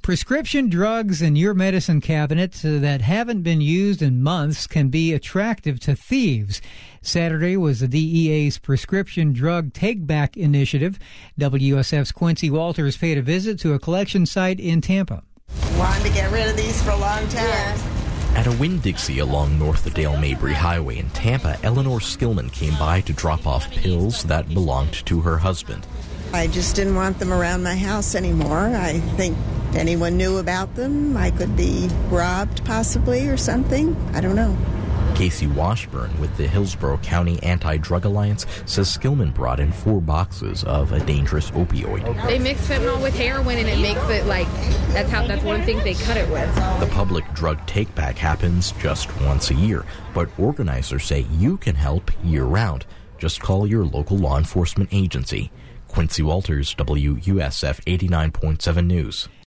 Prescription drugs in your medicine cabinet that haven't been used in months can be attractive to thieves. Saturday was the DEA's Prescription Drug Take-Back Initiative. WSF's Quincy Walters paid a visit to a collection site in Tampa. Wanted to get rid of these for a long time. Yeah. At a Winn-Dixie along North Dale Mabry Highway in Tampa, Eleanor Skillman came by to drop off pills that belonged to her husband. I just didn't want them around my house anymore. I think if anyone knew about them, I could be robbed possibly or something. I don't know. Casey Washburn with the Hillsborough County Anti-Drug Alliance says Skillman brought in 4 boxes of a dangerous opioid. They mix fentanyl with heroin and it makes it like, that's one thing they cut it with. The public drug take-back happens just once a year, but organizers say you can help year-round. Just call your local law enforcement agency. Quincy Walters, WUSF 89.7 News.